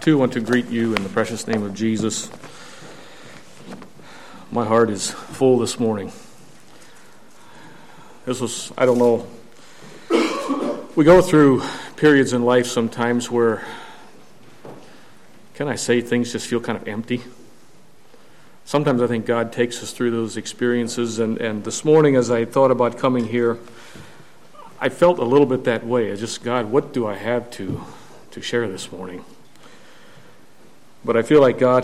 too want to greet you in the precious name of Jesus. My heart is full this morning. I don't know, we go through periods in life sometimes where, can I say, things just feel kind of empty. Sometimes I think God takes us through those experiences, and this morning as I thought about coming here, I felt a little bit that way. God, what do I have to share this morning? But I feel like God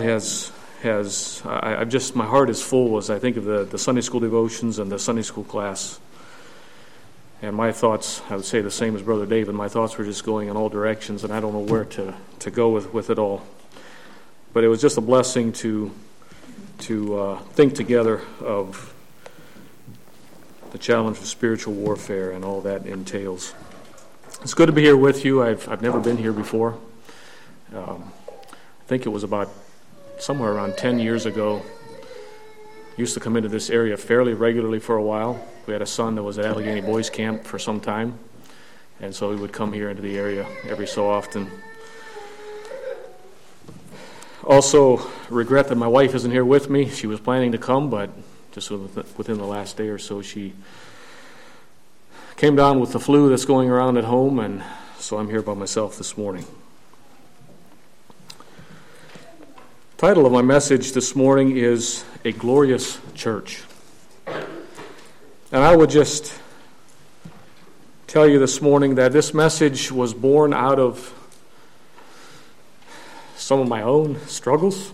my heart is full as I think of the Sunday school devotions and the Sunday school class. And my thoughts, I would say the same as Brother David, my thoughts were just going in all directions, and I don't know where to go with it all. But it was just a blessing to think together of the challenge of spiritual warfare and all that entails. It's good to be here with you. I've never been here before. I think it was about somewhere around 10 years ago. Used to come into this area fairly regularly for a while. We had a son that was at Allegheny Boys Camp for some time, and so we would come here into the area every so often. Also, regret that my wife isn't here with me. She was planning to come, but just within the last day or so, she came down with the flu that's going around at home, and so I'm here by myself this morning. The title of my message this morning is A Glorious Church. And I would just tell you this morning that this message was born out of some of my own struggles.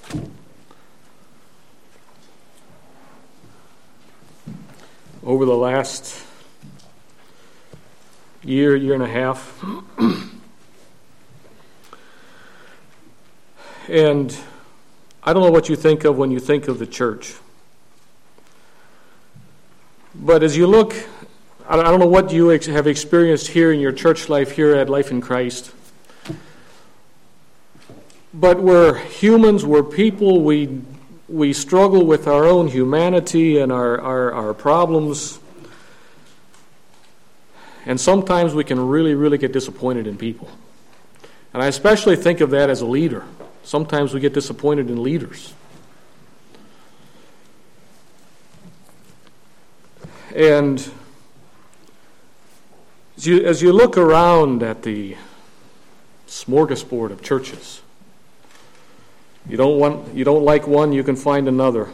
Over the last year and a half. And I don't know what you think of when you think of the church. But as you look, I don't know what you have experienced here in your church life here at Life in Christ. But we're humans, we're people, we struggle with our own humanity and our problems. And sometimes we can really, really get disappointed in people. And I especially think of that as a leader. Sometimes we get disappointed in leaders. And as you look around at the smorgasbord of churches, you don't like one, you can find another.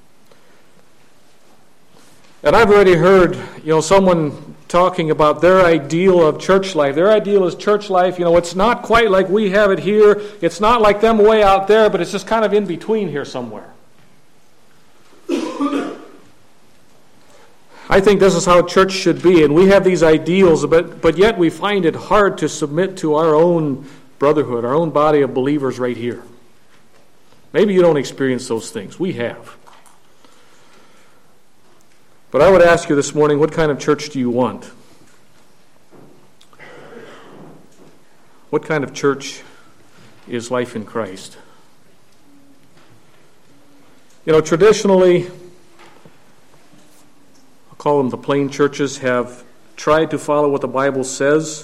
And I've already heard, someone talking about their ideal of church life. Their ideal is church life, it's not quite like we have it here. It's not like them way out there, but it's just kind of in between here somewhere. I think this is how church should be, and we have these ideals, but yet we find it hard to submit to our own brotherhood, our own body of believers right here. Maybe you don't experience those things. We have. But I would ask you this morning, what kind of church do you want? What kind of church is Life in Christ? Traditionally, I'll call them the plain churches, have tried to follow what the Bible says.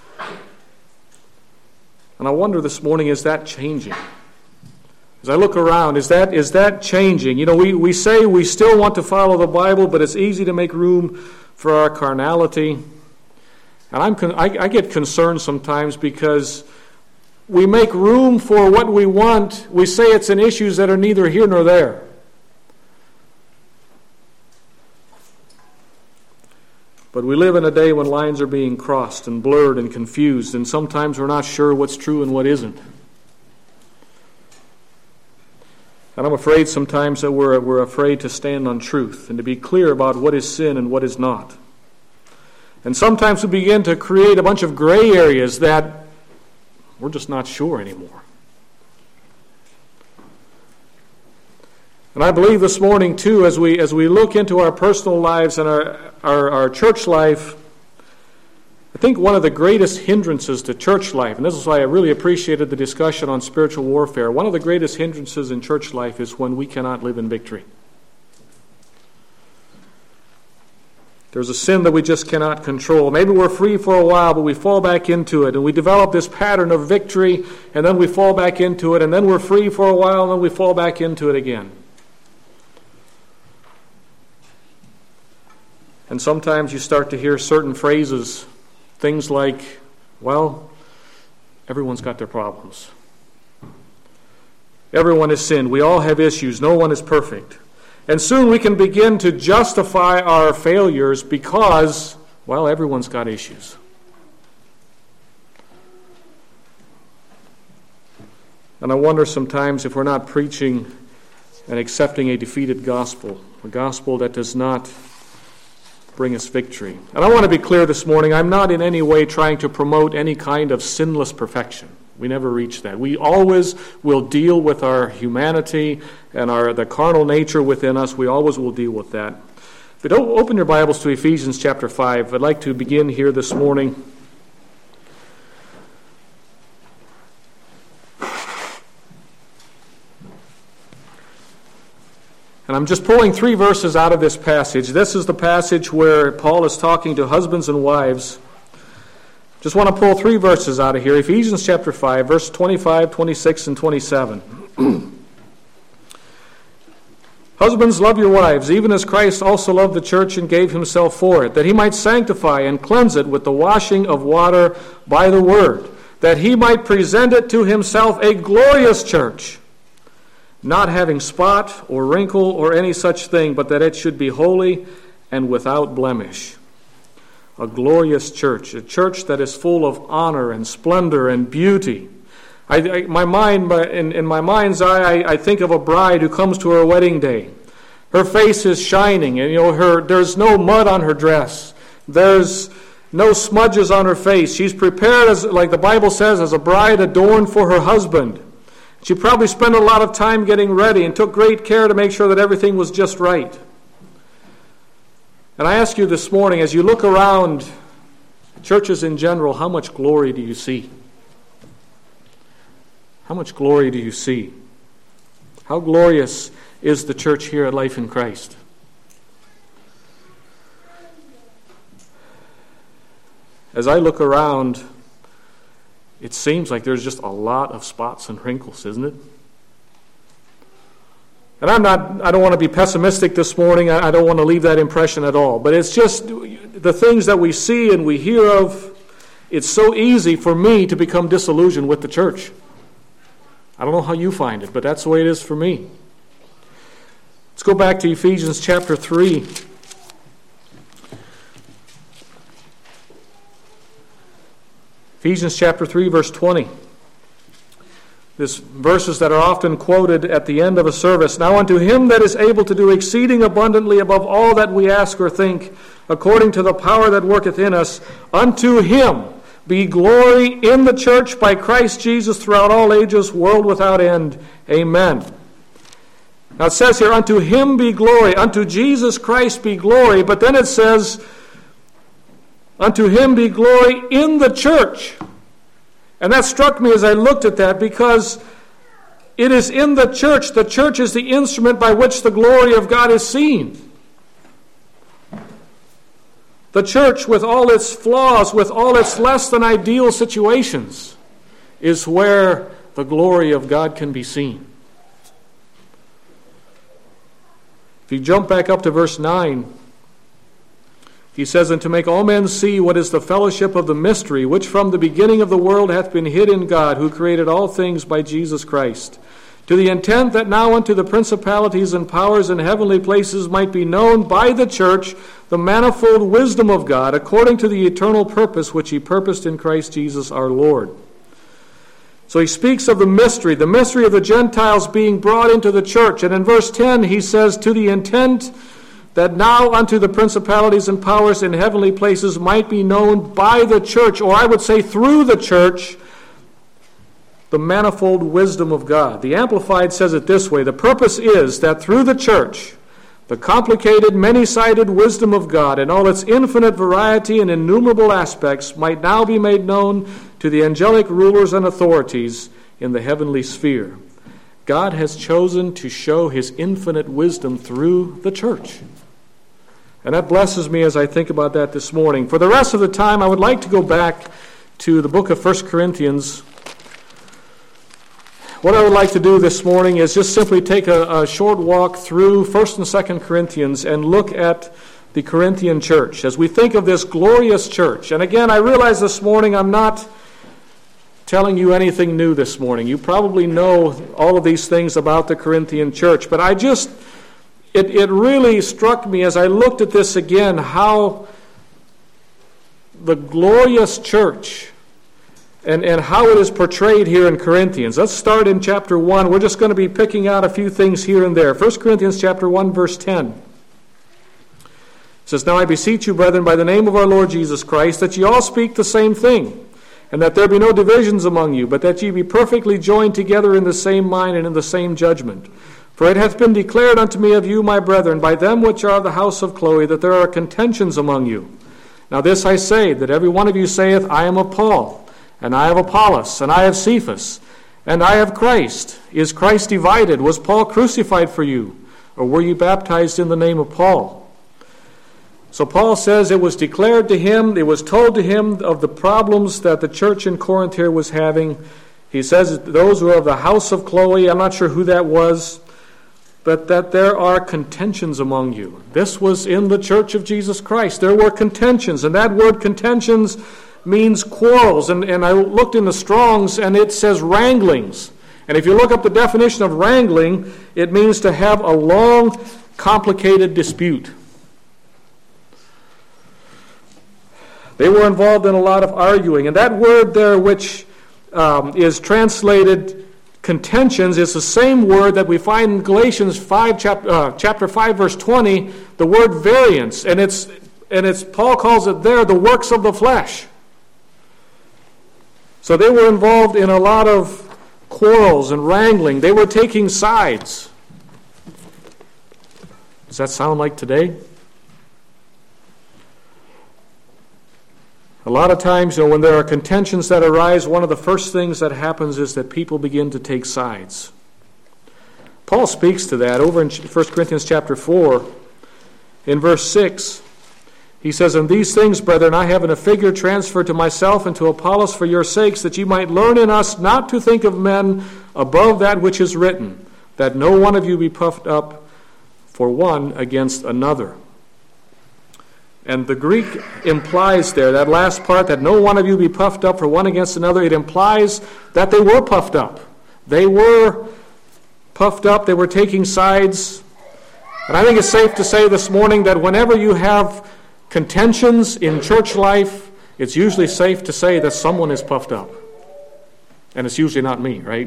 And I wonder this morning, is that changing? As I look around, is that changing? We say we still want to follow the Bible, but it's easy to make room for our carnality. And I get concerned sometimes because we make room for what we want. We say it's in issues that are neither here nor there. But we live in a day when lines are being crossed and blurred and confused, and sometimes we're not sure what's true and what isn't. And I'm afraid sometimes that we're afraid to stand on truth and to be clear about what is sin and what is not. And sometimes we begin to create a bunch of gray areas that we're just not sure anymore. And I believe this morning, too, as we look into our personal lives and our church life, I think one of the greatest hindrances to church life, and this is why I really appreciated the discussion on spiritual warfare, one of the greatest hindrances in church life is when we cannot live in victory. There's a sin that we just cannot control. Maybe we're free for a while, but we fall back into it, and we develop this pattern of victory, and then we fall back into it, and then we're free for a while, and then we fall back into it again. And sometimes you start to hear certain phrases, things like, well, everyone's got their problems. Everyone has sinned. We all have issues. No one is perfect. And soon we can begin to justify our failures because, well, everyone's got issues. And I wonder sometimes if we're not preaching and accepting a defeated gospel, a gospel that does not bring us victory. And I want to be clear this morning, I'm not in any way trying to promote any kind of sinless perfection. We never reach that. We always will deal with our humanity and the carnal nature within us. We always will deal with that. But open your Bibles to Ephesians chapter 5. I'd like to begin here this morning. And I'm just pulling 3 verses out of this passage. This is the passage where Paul is talking to husbands and wives. Just want to pull 3 verses out of here. Ephesians chapter 5, verse 25, 26, and 27. Husbands, love your wives, even as Christ also loved the church and gave himself for it, that he might sanctify and cleanse it with the washing of water by the word, that he might present it to himself a glorious church, not having spot or wrinkle or any such thing, but that it should be holy and without blemish. A glorious church, a church that is full of honor and splendor and beauty. In my mind's eye, I think of a bride who comes to her wedding day. Her face is shining, and there's no mud on her dress. There's no smudges on her face. She's prepared, as like the Bible says, as a bride adorned for her husband. She probably spent a lot of time getting ready and took great care to make sure that everything was just right. And I ask you this morning, as you look around churches in general, how much glory do you see? How much glory do you see? How glorious is the church here at Life in Christ? As I look around, it seems like there's just a lot of spots and wrinkles, isn't it? And I don't want to be pessimistic this morning. I don't want to leave that impression at all. But it's just the things that we see and we hear of. It's so easy for me to become disillusioned with the church. I don't know how you find it, but that's the way it is for me. Let's go back to Ephesians chapter 3. Ephesians chapter 3, verse 20. These verses that are often quoted at the end of a service. Now unto him that is able to do exceeding abundantly above all that we ask or think, according to the power that worketh in us, unto him be glory in the church by Christ Jesus throughout all ages, world without end. Amen. Now it says here, unto him be glory, unto Jesus Christ be glory, but then it says, unto him be glory in the church. And that struck me as I looked at that, because it is in the church. The church is the instrument by which the glory of God is seen. The church, with all its flaws, with all its less than ideal situations, is where the glory of God can be seen. If you jump back up to verse 9, he says, and to make all men see what is the fellowship of the mystery, which from the beginning of the world hath been hid in God, who created all things by Jesus Christ, to the intent that now unto the principalities and powers in heavenly places might be known by the church the manifold wisdom of God, according to the eternal purpose which he purposed in Christ Jesus our Lord. So he speaks of the mystery of the Gentiles being brought into the church. And in verse 10 he says, to the intent that now unto the principalities and powers in heavenly places might be known by the church, or I would say through the church, the manifold wisdom of God. The Amplified says it this way: the purpose is that through the church, the complicated, many-sided wisdom of God in all its infinite variety and innumerable aspects might now be made known to the angelic rulers and authorities in the heavenly sphere. God has chosen to show his infinite wisdom through the church. And that blesses me as I think about that this morning. For the rest of the time, I would like to go back to the book of 1 Corinthians. What I would like to do this morning is just simply take a short walk through 1 and 2 Corinthians and look at the Corinthian church as we think of this glorious church. And again, I realize this morning I'm not telling you anything new this morning. You probably know all of these things about the Corinthian church, but it really struck me as I looked at this again how the glorious church and how it is portrayed here in Corinthians. Let's start in chapter 1. We're just going to be picking out a few things here and there. 1 Corinthians chapter 1, verse 10. It says, "Now I beseech you, brethren, by the name of our Lord Jesus Christ, that ye all speak the same thing, and that there be no divisions among you, but that ye be perfectly joined together in the same mind and in the same judgment. For it hath been declared unto me of you, my brethren, by them which are of the house of Chloe, that there are contentions among you. Now this I say, that every one of you saith, I am of Paul, and I have Apollos, and I have Cephas, and I have Christ. Is Christ divided? Was Paul crucified for you? Or were you baptized in the name of Paul?" So Paul says it was declared to him, it was told to him of the problems that the church in Corinth here was having. He says those who are of the house of Chloe, I'm not sure who that was, but that there are contentions among you. This was in the church of Jesus Christ. There were contentions, and that word contentions means quarrels. And I looked in the Strong's, and it says wranglings. And if you look up the definition of wrangling, it means to have a long, complicated dispute. They were involved in a lot of arguing. And that word there, which is translated contentions, is the same word that we find in Galatians 5, chapter 5, verse 20, the word variance. And it's Paul calls it there the works of the flesh. So they were involved in a lot of quarrels and wrangling. They were taking sides. Does that sound like today? A lot of times, when there are contentions that arise, one of the first things that happens is that people begin to take sides. Paul speaks to that over in 1 Corinthians chapter 4, in verse 6. He says, "And these things, brethren, I have in a figure transferred to myself and to Apollos for your sakes, that ye might learn in us not to think of men above that which is written, that no one of you be puffed up for one against another." And the Greek implies there, that last part, that no one of you be puffed up for one against another, it implies that they were puffed up. They were puffed up, they were taking sides. And I think it's safe to say this morning that whenever you have contentions in church life, it's usually safe to say that someone is puffed up. And it's usually not me, right?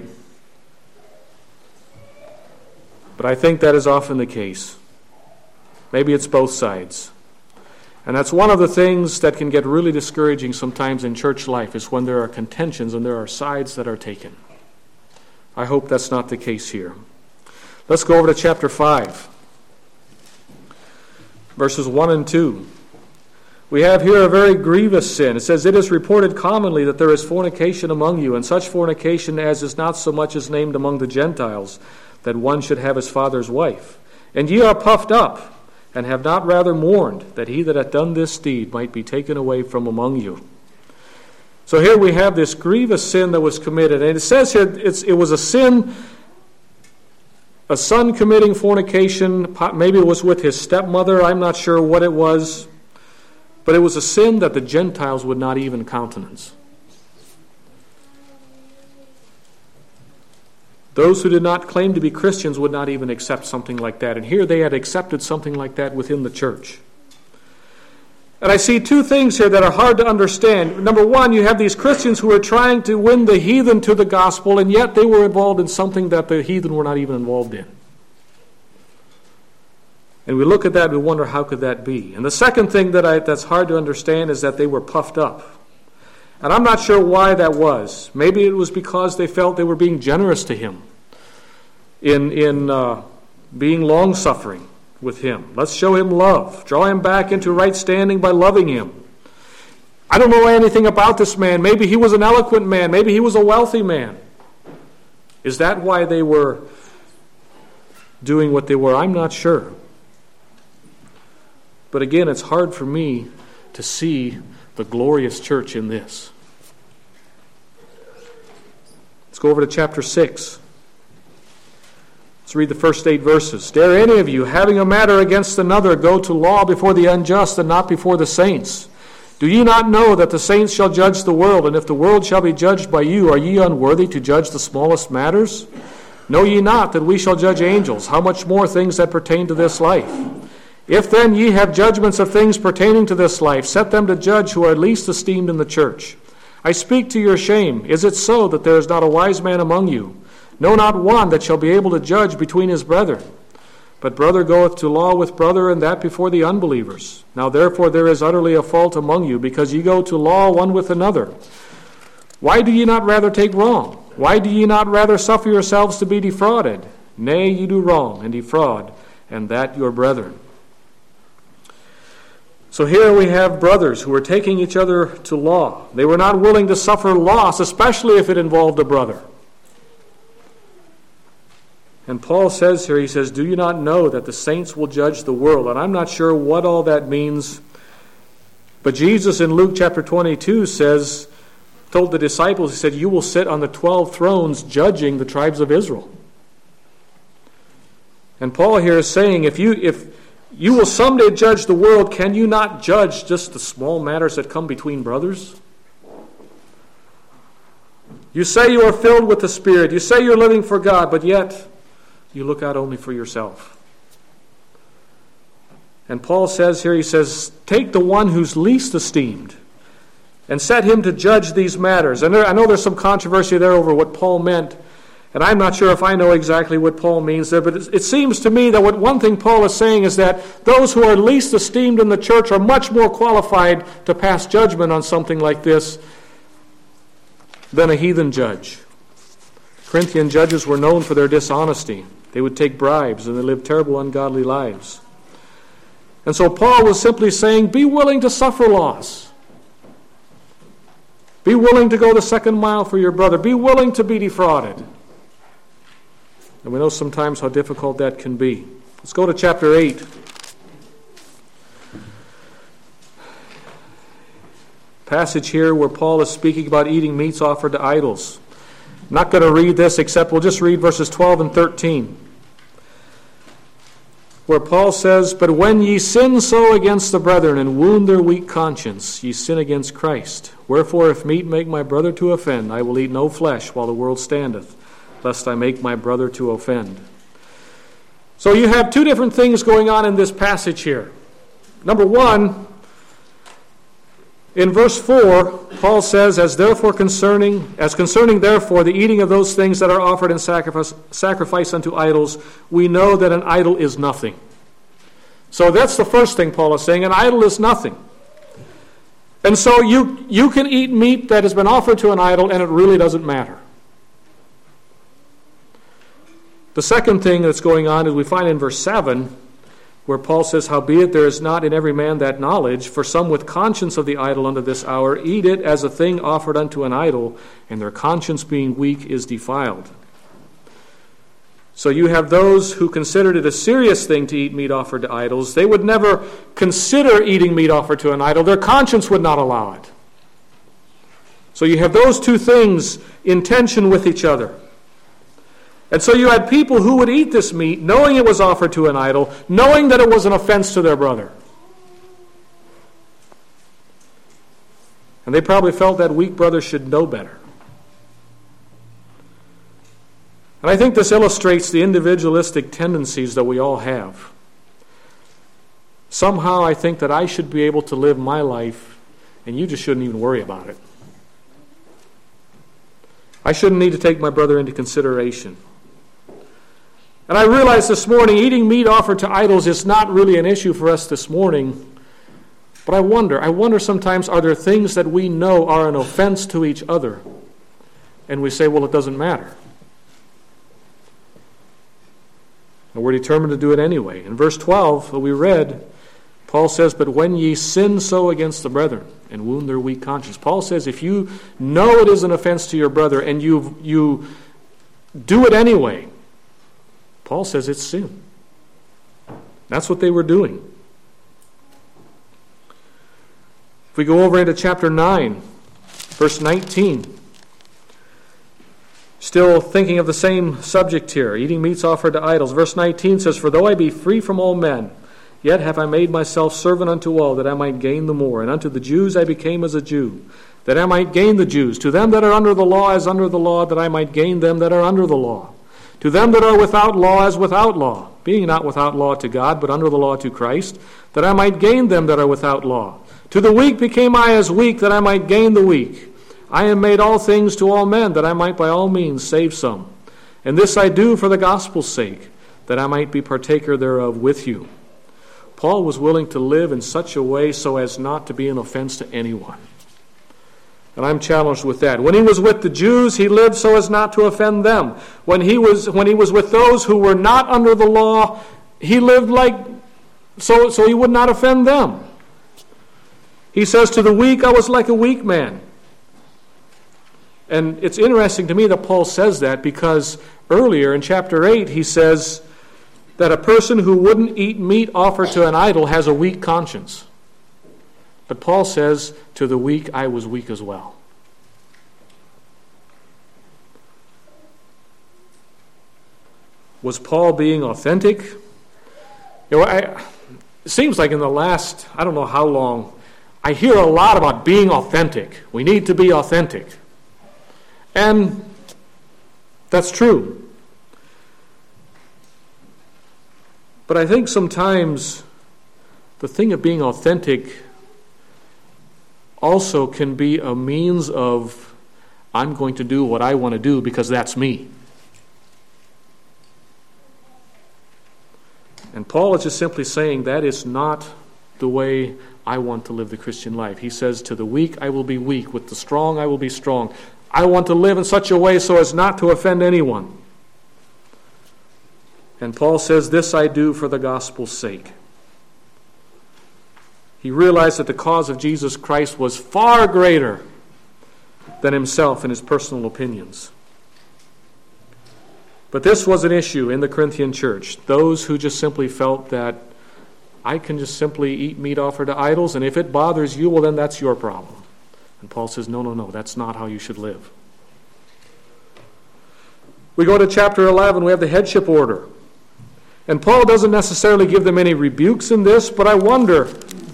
But I think that is often the case. Maybe it's both sides. And that's one of the things that can get really discouraging sometimes in church life, is when there are contentions and there are sides that are taken. I hope that's not the case here. Let's go over to chapter 5, verses 1 and 2. We have here a very grievous sin. It says, "It is reported commonly that there is fornication among you, and such fornication as is not so much as named among the Gentiles, that one should have his father's wife. And ye are puffed up, and have not rather mourned, that he that hath done this deed might be taken away from among you." So here we have this grievous sin that was committed. And it says here it was a sin, a son committing fornication. Maybe it was with his stepmother. I'm not sure what it was. But it was a sin that the Gentiles would not even countenance. Those who did not claim to be Christians would not even accept something like that. And here they had accepted something like that within the church. And I see two things here that are hard to understand. Number one, you have these Christians who are trying to win the heathen to the gospel, and yet they were involved in something that the heathen were not even involved in. And we look at that and we wonder, how could that be? And the second thing that's hard to understand is that they were puffed up. And I'm not sure why that was. Maybe it was because they felt they were being generous to him in being long-suffering with him. Let's show him love. Draw him back into right standing by loving him. I don't know anything about this man. Maybe he was an eloquent man. Maybe he was a wealthy man. Is that why they were doing what they were? I'm not sure. But again, it's hard for me to see the glorious church in this. Let's go over to chapter 6. Let's read the first 8 verses. Dare any of you, having a matter against another, go to law before the unjust and not before the saints? Do ye not know that the saints shall judge the world? And if the world shall be judged by you, are ye unworthy to judge the smallest matters? Know ye not that we shall judge angels? How much more things that pertain to this life? If then ye have judgments of things pertaining to this life, set them to judge who are least esteemed in the church. I speak to your shame. Is it so that there is not a wise man among you? No, not one that shall be able to judge between his brethren. But brother goeth to law with brother, and that before the unbelievers. Now therefore there is utterly a fault among you, because ye go to law one with another. Why do ye not rather take wrong? Why do ye not rather suffer yourselves to be defrauded? Nay, ye do wrong and defraud, and that your brethren. So here we have brothers who were taking each other to law. They were not willing to suffer loss, especially if it involved a brother. And Paul says here, he says, do you not know that the saints will judge the world? And I'm not sure what all that means. But Jesus in Luke chapter 22 told the disciples, he said, you will sit on the 12 thrones judging the tribes of Israel. And Paul here is saying, if you will someday judge the world, can you not judge just the small matters that come between brothers? You say you are filled with the Spirit. You say you're living for God, but yet you look out only for yourself. And Paul says here, he says, take the one who's least esteemed and set him to judge these matters. And I know there's some controversy there over what Paul meant, and I'm not sure if I know exactly what Paul means there, but it seems to me that one thing Paul is saying is that those who are least esteemed in the church are much more qualified to pass judgment on something like this than a heathen judge. Corinthian judges were known for their dishonesty. They would take bribes, and they lived terrible, ungodly lives. And so Paul was simply saying, be willing to suffer loss. Be willing to go the second mile for your brother. Be willing to be defrauded. And we know sometimes how difficult that can be. Let's go to chapter 8. Passage here where Paul is speaking about eating meats offered to idols. I'm not going to read this, except we'll just read verses 12 and 13. Where Paul says, but when ye sin so against the brethren and wound their weak conscience, ye sin against Christ. Wherefore, if meat make my brother to offend, I will eat no flesh while the world standeth, lest I make my brother to offend. So you have two different things going on in this passage here. Number one, in verse 4, Paul says, as concerning therefore the eating of those things that are offered in sacrifice unto idols, we know that an idol is nothing. So that's the first thing Paul is saying, an idol is nothing. And so you can eat meat that has been offered to an idol and it really doesn't matter. The second thing that's going on is we find in verse 7, where Paul says, howbeit there is not in every man that knowledge, for some with conscience of the idol unto this hour eat it as a thing offered unto an idol, and their conscience being weak is defiled. So you have those who considered it a serious thing to eat meat offered to idols. They would never consider eating meat offered to an idol. Their conscience would not allow it. So you have those two things in tension with each other. And so you had people who would eat this meat knowing it was offered to an idol, knowing that it was an offense to their brother. And they probably felt that weak brother should know better. And I think this illustrates the individualistic tendencies that we all have. Somehow I think that I should be able to live my life, and you just shouldn't even worry about it. I shouldn't need to take my brother into consideration. And I realize this morning, eating meat offered to idols is not really an issue for us this morning. But I wonder sometimes, are there things that we know are an offense to each other? And we say, well, it doesn't matter. And we're determined to do it anyway. In verse 12 that we read, Paul says, but when ye sin so against the brethren and wound their weak conscience. Paul says, if you know it is an offense to your brother and you do it anyway, Paul says it's sin. That's what they were doing. If we go over into chapter 9, verse 19, still thinking of the same subject here, eating meats offered to idols. Verse 19 says, "For though I be free from all men, yet have I made myself servant unto all, that I might gain the more. And unto the Jews I became as a Jew, that I might gain the Jews. To them that are under the law as under the law, that I might gain them that are under the law. To them that are without law as without law, being not without law to God, but under the law to Christ, that I might gain them that are without law. To the weak became I as weak, that I might gain the weak. I am made all things to all men, that I might by all means save some. And this I do for the gospel's sake, that I might be partaker thereof with you." Paul was willing to live in such a way so as not to be an offense to anyone. And I'm challenged with that. When he was with the Jews, he lived so as not to offend them. When he was with those who were not under the law, he lived so he would not offend them. He says, "To the weak I was like a weak man." And it's interesting to me that Paul says that, because earlier in chapter 8 he says that a person who wouldn't eat meat offered to an idol has a weak conscience. But Paul says, "To the weak I was weak as well." Was Paul being authentic? It seems like in the last, I don't know how long, I hear a lot about being authentic. We need to be authentic. And that's true. But I think sometimes the thing of being authentic also can be a means of, I'm going to do what I want to do because that's me. And Paul is just simply saying that is not the way I want to live the Christian life. He says, "To the weak I will be weak, with the strong I will be strong." I want to live in such a way so as not to offend anyone. And Paul says, "This I do for the gospel's sake." He realized that the cause of Jesus Christ was far greater than himself and his personal opinions. But this was an issue in the Corinthian church. Those who just simply felt that I can just simply eat meat offered to idols, and if it bothers you, well then that's your problem. And Paul says, no, that's not how you should live. We go to chapter 11, we have the headship order. And Paul doesn't necessarily give them any rebukes in this, but I wonder,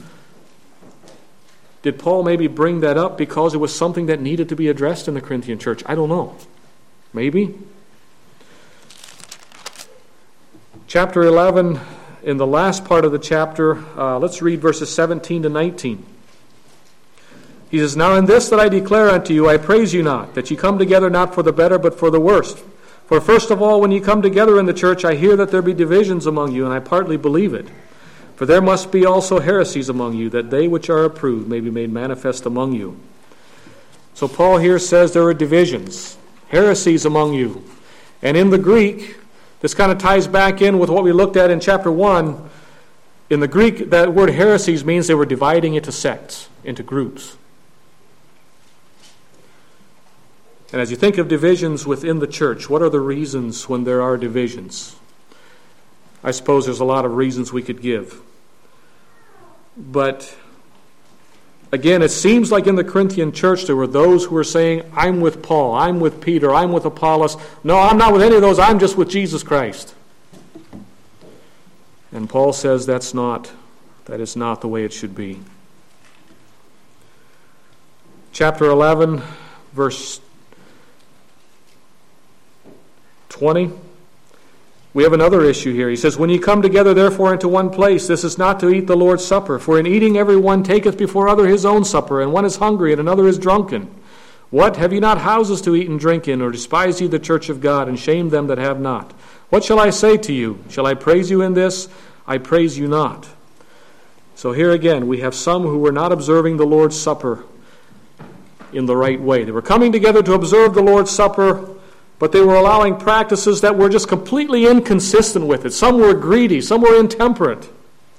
did Paul maybe bring that up because it was something that needed to be addressed in the Corinthian church? I don't know. Maybe. Chapter 11, in the last part of the chapter, let's read verses 17 to 19. He says, "Now in this that I declare unto you, I praise you not, that ye come together not for the better, but for the worst. For first of all, when ye come together in the church, I hear that there be divisions among you, and I partly believe it. For there must be also heresies among you, that they which are approved may be made manifest among you." So Paul here says there are divisions, heresies among you. And in the Greek, this kind of ties back in with what we looked at in chapter 1. In the Greek, that word heresies means they were dividing into sects, into groups. And as you think of divisions within the church, what are the reasons when there are divisions? I suppose there's a lot of reasons we could give. But again, it seems like in the Corinthian church there were those who were saying, I'm with Paul, I'm with Peter, I'm with Apollos. No, I'm not with any of those, I'm just with Jesus Christ. And Paul says that is not the way it should be. Chapter 11, verse 20. We have another issue here. He says, "When ye come together therefore into one place, this is not to eat the Lord's Supper. For in eating every one taketh before other his own supper, and one is hungry, and another is drunken. What, have ye not houses to eat and drink in, or despise ye the church of God, and shame them that have not? What shall I say to you? Shall I praise you in this? I praise you not." So here again, we have some who were not observing the Lord's Supper in the right way. They were coming together to observe the Lord's Supper, but they were allowing practices that were just completely inconsistent with it. Some were greedy, some were intemperate.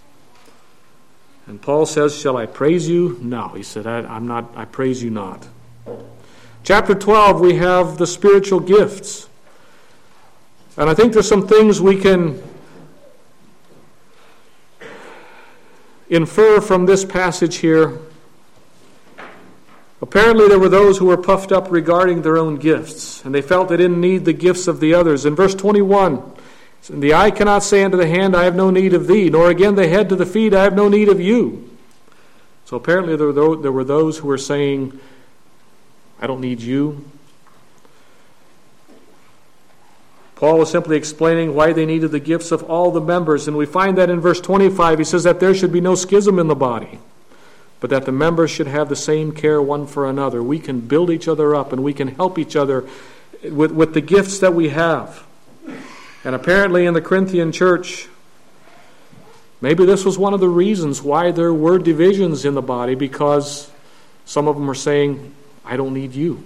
And Paul says, "Shall I praise you?" No, he said, I praise you not. Chapter 12, we have the spiritual gifts. And I think there's some things we can infer from this passage here Apparently there were those who were puffed up regarding their own gifts, and they felt they didn't need the gifts of the others. In verse 21, the eye cannot say unto the hand, I have no need of thee, nor again the head to the feet, I have no need of you. So apparently there were those who were saying, I don't need you. Paul was simply explaining why they needed the gifts of all the members, and we find that in verse 25. He says that there should be no schism in the body, but that the members should have the same care one for another. We can build each other up, and we can help each other with the gifts that we have. And apparently in the Corinthian church, maybe this was one of the reasons why there were divisions in the body, because some of them were saying, I don't need you.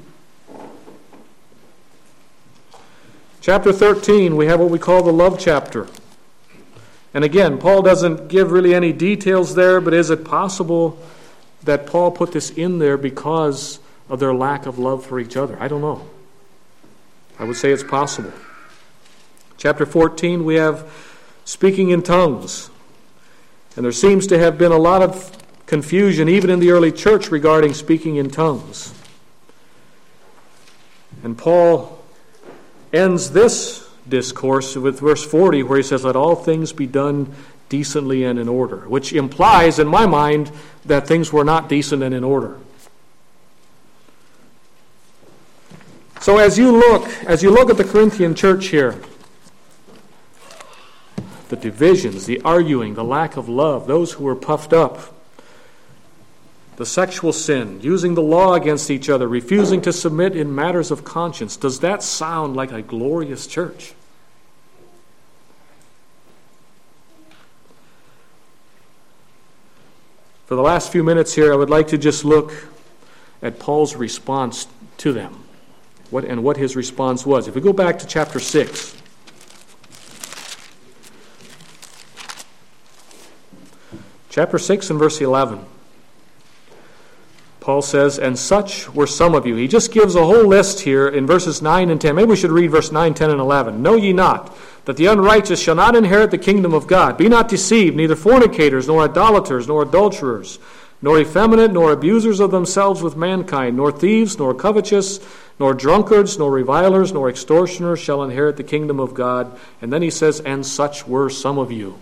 Chapter 13, we have what we call the love chapter. And again, Paul doesn't give really any details there, but is it possible that Paul put this in there because of their lack of love for each other? I don't know. I would say it's possible. Chapter 14, we have speaking in tongues. And there seems to have been a lot of confusion, even in the early church, regarding speaking in tongues. And Paul ends this discourse with verse 40, where he says, let all things be done decently and in order, which implies, in my mind, that things were not decent and in order. So as you look at the Corinthian church here, the divisions, the arguing, the lack of love, those who were puffed up, the sexual sin, using the law against each other, refusing to submit in matters of conscience. Does that sound like a glorious church? For the last few minutes here, I would like to just look at Paul's response to them, what his response was. If we go back to chapter 6, chapter 6 and verse 11. Paul says, and such were some of you. He just gives a whole list here in verses 9 and 10. Maybe we should read verse 9, 10, and 11. Know ye not that the unrighteous shall not inherit the kingdom of God? Be not deceived, neither fornicators, nor idolaters, nor adulterers, nor effeminate, nor abusers of themselves with mankind, nor thieves, nor covetous, nor drunkards, nor revilers, nor extortioners shall inherit the kingdom of God. And then he says, and such were some of you.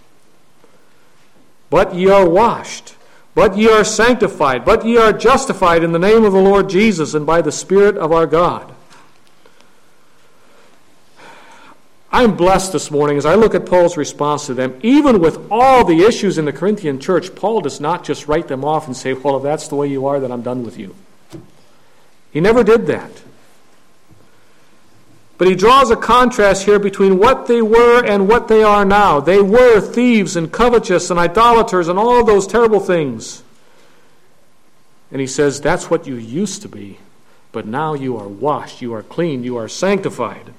But ye are washed, but ye are sanctified, but ye are justified in the name of the Lord Jesus and by the Spirit of our God. I'm blessed this morning as I look at Paul's response to them. Even with all the issues in the Corinthian church, Paul does not just write them off and say, well, if that's the way you are, then I'm done with you. He never did that. But he draws a contrast here between what they were and what they are now. They were thieves and covetous and idolaters and all those terrible things. And he says, that's what you used to be. But now you are washed, you are clean, you are sanctified.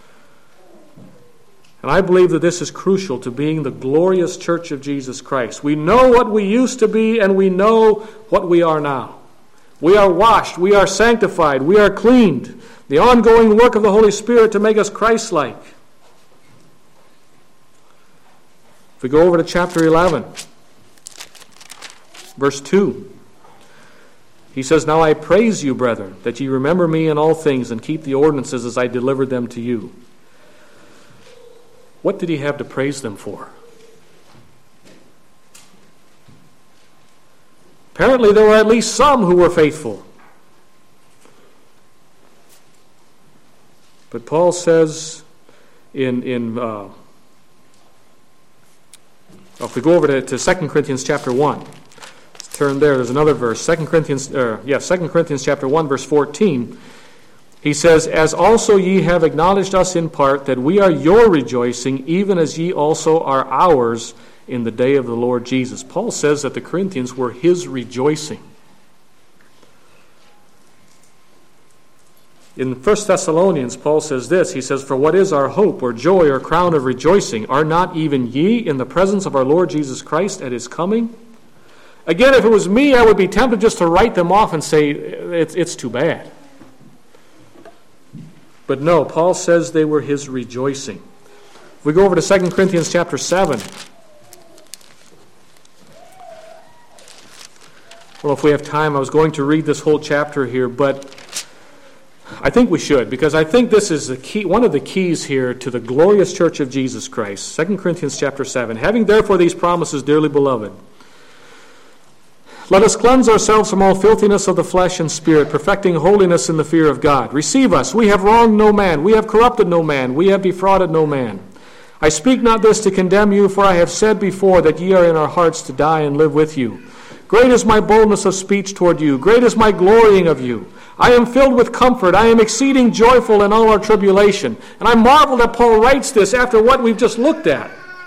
And I believe that this is crucial to being the glorious church of Jesus Christ. We know what we used to be and we know what we are now. We are washed, we are sanctified, we are cleaned. The ongoing work of the Holy Spirit to make us Christ-like. If we go over to chapter 11, verse 2, he says, now I praise you, brethren, that ye remember me in all things and keep the ordinances as I delivered them to you. What did he have to praise them for? Apparently there were at least some who were faithful. But Paul says if we go over to 2 Corinthians chapter 1, let's turn there. There's another verse, 2 Corinthians chapter 1, verse 14. He says, as also ye have acknowledged us in part, that we are your rejoicing, even as ye also are ours in the day of the Lord Jesus. Paul says that the Corinthians were his rejoicing. In 1 Thessalonians, Paul says this. He says, for what is our hope or joy or crown of rejoicing? Are not even ye in the presence of our Lord Jesus Christ at his coming? Again, if it was me, I would be tempted just to write them off and say, it's too bad. But no, Paul says they were his rejoicing. If we go over to 2 Corinthians chapter 7. don't know if we have time. I was going to read this whole chapter here, but I think we should, because I think this is the key, one of the keys here to the glorious church of Jesus Christ. 2 Corinthians chapter 7. Having therefore these promises, dearly beloved, let us cleanse ourselves from all filthiness of the flesh and spirit, perfecting holiness in the fear of God. Receive us. We have wronged no man. We have corrupted no man. We have defrauded no man. I speak not this to condemn you, for I have said before that ye are in our hearts to die and live with you. Great is my boldness of speech toward you. Great is my glorying of you. I am filled with comfort. I am exceeding joyful in all our tribulation. And I marvel that Paul writes this after what we've just looked at.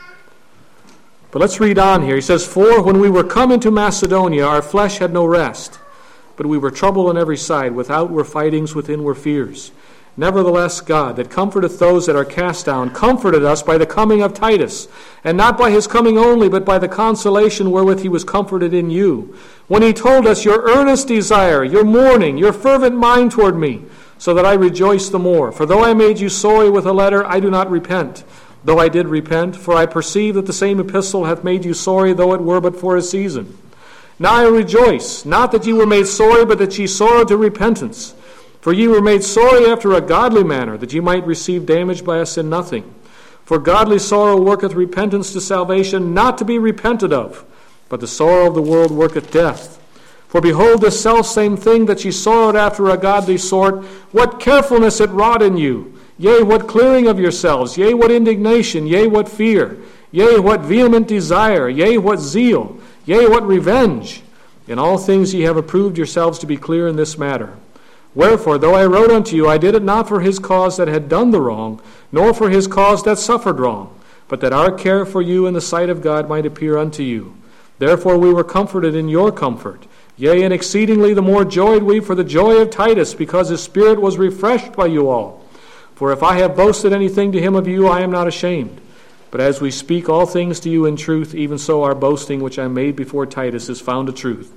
But let's read on here. He says, for when we were come into Macedonia, our flesh had no rest, but we were troubled on every side. Without were fightings, within were fears. Nevertheless, God, that comforteth those that are cast down, comforted us by the coming of Titus, and not by his coming only, but by the consolation wherewith he was comforted in you, when he told us your earnest desire, your mourning, your fervent mind toward me, so that I rejoice the more. For though I made you sorry with a letter, I do not repent. Though I did repent, for I perceive that the same epistle hath made you sorry, though it were but for a season. Now I rejoice, not that ye were made sorry, but that ye sorrowed to repentance. For ye were made sorry after a godly manner, that ye might receive damage by us in nothing. For godly sorrow worketh repentance to salvation, not to be repented of, but the sorrow of the world worketh death. For behold, this selfsame thing that ye sorrowed after a godly sort, what carefulness it wrought in you! Yea, what clearing of yourselves! Yea, what indignation! Yea, what fear! Yea, what vehement desire! Yea, what zeal! Yea, what revenge! In all things ye have approved yourselves to be clear in this matter. Wherefore, though I wrote unto you, I did it not for his cause that had done the wrong, nor for his cause that suffered wrong, but that our care for you in the sight of God might appear unto you. Therefore we were comforted in your comfort. Yea, and exceedingly the more joyed we for the joy of Titus, because his spirit was refreshed by you all. For if I have boasted anything to him of you, I am not ashamed. But as we speak all things to you in truth, even so our boasting which I made before Titus is found a truth.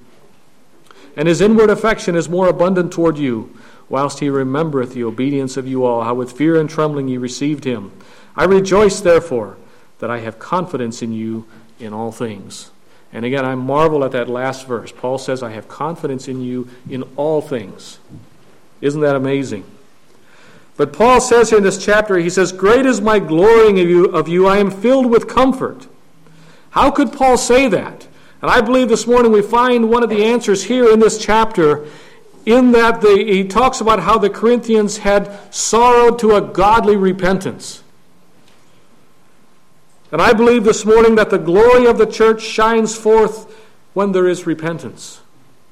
And his inward affection is more abundant toward you, whilst he remembereth the obedience of you all, how with fear and trembling ye received him. I rejoice, therefore, that I have confidence in you in all things. And again, I marvel at that last verse. Paul says, I have confidence in you in all things. Isn't that amazing? But Paul says here in this chapter, he says, great is my glorying of you. I am filled with comfort. How could Paul say that? And I believe this morning we find one of the answers here in this chapter, in that he talks about how the Corinthians had sorrowed to a godly repentance. And I believe this morning that the glory of the church shines forth when there is repentance.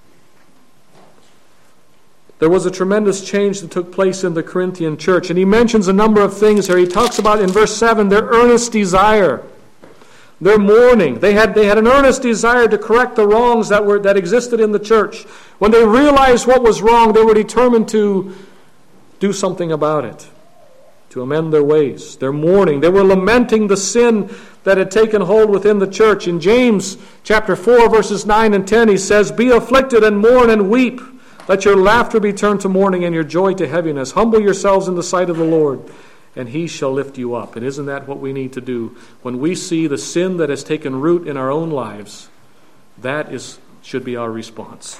There was a tremendous change that took place in the Corinthian church. And he mentions a number of things here. He talks about in verse 7 their earnest desire, their mourning. They had an earnest desire to correct the wrongs that existed in the church. When they realized what was wrong, they were determined to do something about it, to amend their ways. Their mourning. They were lamenting the sin that had taken hold within the church. In James chapter 4, verses 9 and 10, he says, be afflicted and mourn and weep. Let your laughter be turned to mourning and your joy to heaviness. Humble yourselves in the sight of the Lord, and he shall lift you up. And isn't that what we need to do? When we see the sin that has taken root in our own lives, that should be our response.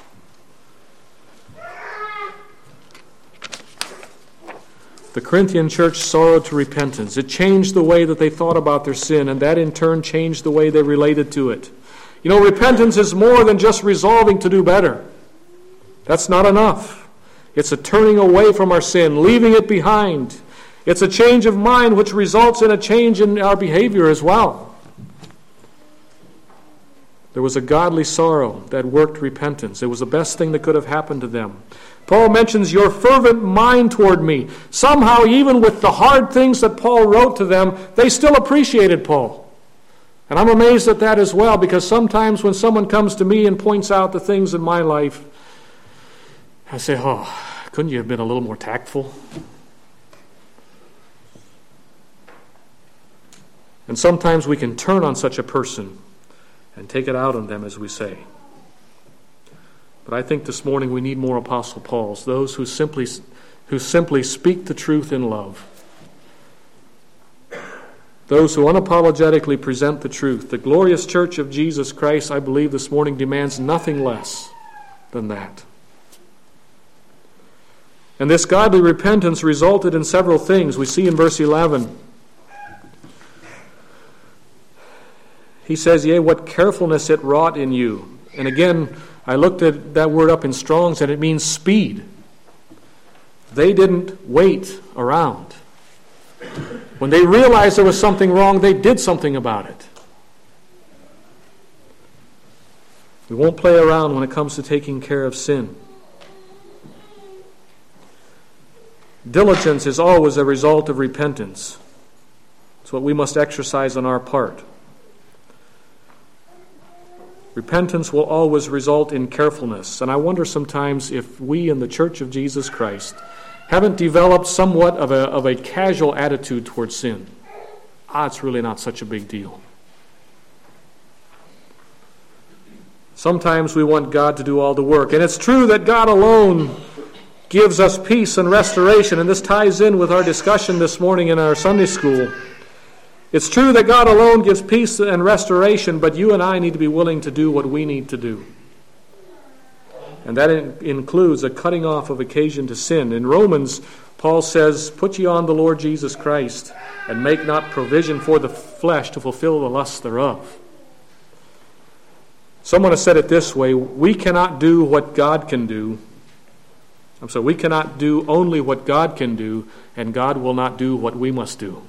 The Corinthian church sorrowed to repentance. It changed the way that they thought about their sin, and that in turn changed the way they related to it. You know, repentance is more than just resolving to do better. That's not enough. It's a turning away from our sin, leaving it behind. It's a change of mind which results in a change in our behavior as well. There was a godly sorrow that worked repentance. It was the best thing that could have happened to them. Paul mentions your fervent mind toward me. Somehow, even with the hard things that Paul wrote to them, they still appreciated Paul. And I'm amazed at that as well, because sometimes when someone comes to me and points out the things in my life, I say, couldn't you have been a little more tactful? And sometimes we can turn on such a person and take it out on them, as we say. But I think this morning we need more Apostle Pauls, those who simply speak the truth in love. Those who unapologetically present the truth. The glorious church of Jesus Christ, I believe this morning, demands nothing less than that. And this godly repentance resulted in several things. We see in verse 11. He says, "Yea, what carefulness it wrought in you." And again, I looked at that word up in Strong's, and it means speed. They didn't wait around. When they realized there was something wrong, they did something about it. We won't play around when it comes to taking care of sin. Diligence is always a result of repentance. It's what we must exercise on our part. Repentance will always result in carefulness. And I wonder sometimes if we in the Church of Jesus Christ haven't developed somewhat of a casual attitude towards sin. It's really not such a big deal. Sometimes we want God to do all the work. And it's true that God alone gives us peace and restoration. And this ties in with our discussion this morning in our Sunday school. It's true that God alone gives peace and restoration, but you and I need to be willing to do what we need to do. And that includes a cutting off of occasion to sin. In Romans, Paul says, "Put ye on the Lord Jesus Christ, and make not provision for the flesh to fulfill the lusts thereof." Someone has said it this way: we cannot do what God can do. We cannot do only what God can do, and God will not do what we must do.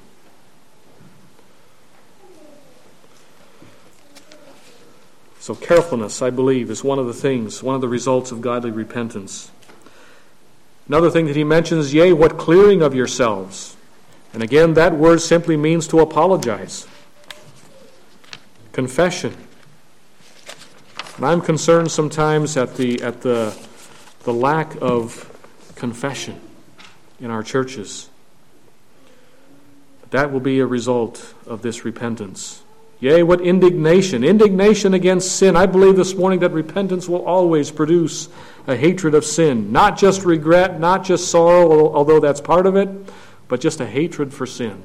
So carefulness, I believe, is one of the results of godly repentance. Another thing that he mentions, "Yea, what clearing of yourselves." And again, that word simply means to apologize. Confession. And I'm concerned sometimes at the lack of confession in our churches. But that will be a result of this repentance. Yea, what indignation. Indignation against sin. I believe this morning that repentance will always produce a hatred of sin. Not just regret, not just sorrow, although that's part of it, but just a hatred for sin.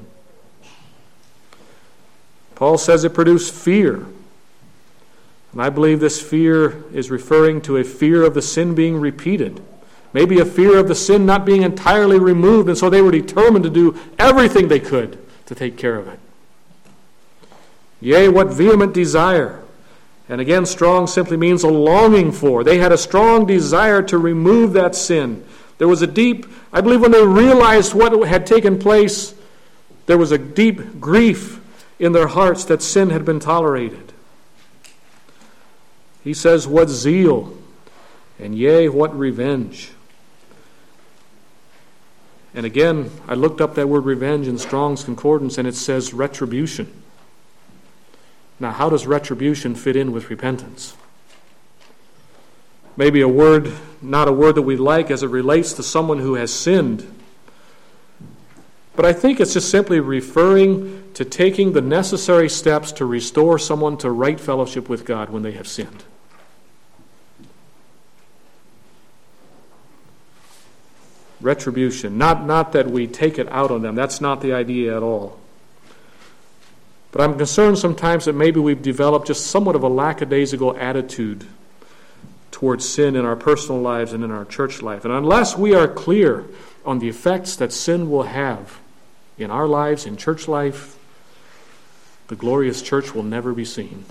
Paul says it produced fear. And I believe this fear is referring to a fear of the sin being repeated. Maybe a fear of the sin not being entirely removed, and so they were determined to do everything they could to take care of it. Yea, what vehement desire. And again, strong simply means a longing for. They had a strong desire to remove that sin. There was a deep, I believe when they realized what had taken place, there was a deep grief in their hearts that sin had been tolerated. He says, what zeal, and yea, what revenge. And again, I looked up that word revenge in Strong's Concordance, and it says retribution. Now, how does retribution fit in with repentance? Maybe a word, not a word that we like as it relates to someone who has sinned. But I think it's just simply referring to taking the necessary steps to restore someone to right fellowship with God when they have sinned. Retribution. Not that we take it out on them. That's not the idea at all. But I'm concerned sometimes that maybe we've developed just somewhat of a lackadaisical attitude towards sin in our personal lives and in our church life. And unless we are clear on the effects that sin will have in our lives, in church life, the glorious church will never be seen.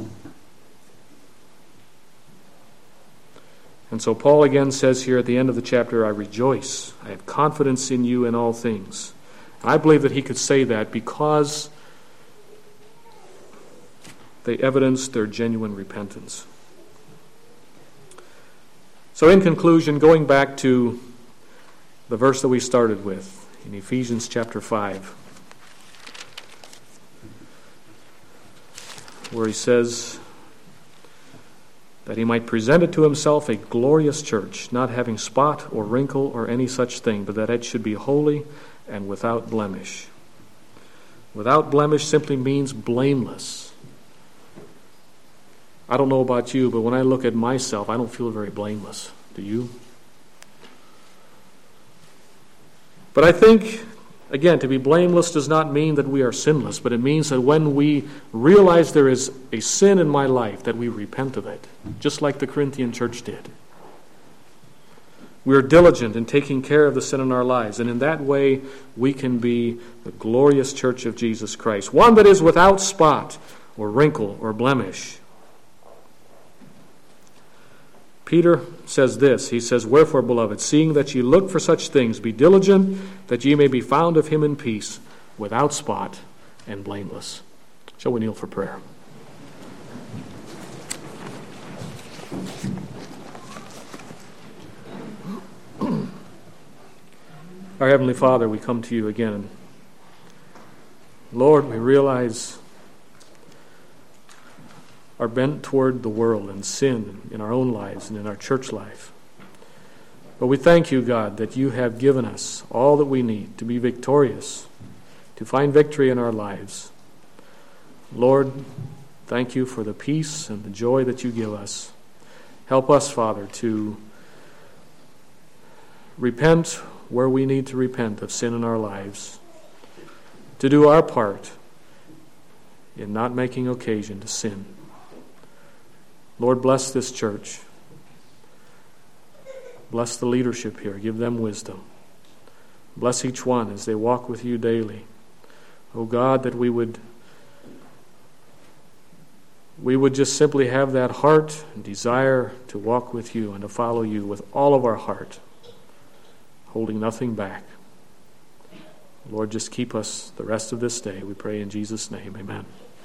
And so Paul again says here at the end of the chapter, I rejoice. I have confidence in you in all things. And I believe that he could say that because they evidenced their genuine repentance. So in conclusion, going back to the verse that we started with in Ephesians chapter 5, where he says that he might present it to himself a glorious church, not having spot or wrinkle or any such thing, but that it should be holy and without blemish. Without blemish simply means blameless. I don't know about you, but when I look at myself, I don't feel very blameless. Do you? But I think, again, to be blameless does not mean that we are sinless, but it means that when we realize there is a sin in my life, that we repent of it, just like the Corinthian church did. We are diligent in taking care of the sin in our lives, and in that way we can be the glorious church of Jesus Christ, one that is without spot or wrinkle or blemish. Peter says this, he says, "Wherefore, beloved, seeing that ye look for such things, be diligent that ye may be found of him in peace, without spot and blameless." Shall we kneel for prayer? Our Heavenly Father, we come to you again. Lord, we realize our bent toward the world and sin in our own lives and in our church life. But we thank you, God, that you have given us all that we need to be victorious, to find victory in our lives. Lord, thank you for the peace and the joy that you give us. Help us, Father, to repent where we need to repent of sin in our lives, to do our part in not making occasion to sin. Lord, bless this church. Bless the leadership here. Give them wisdom. Bless each one as they walk with you daily. Oh God, that we would just simply have that heart and desire to walk with you and to follow you with all of our heart, holding nothing back. Lord, just keep us the rest of this day. We pray in Jesus' name. Amen.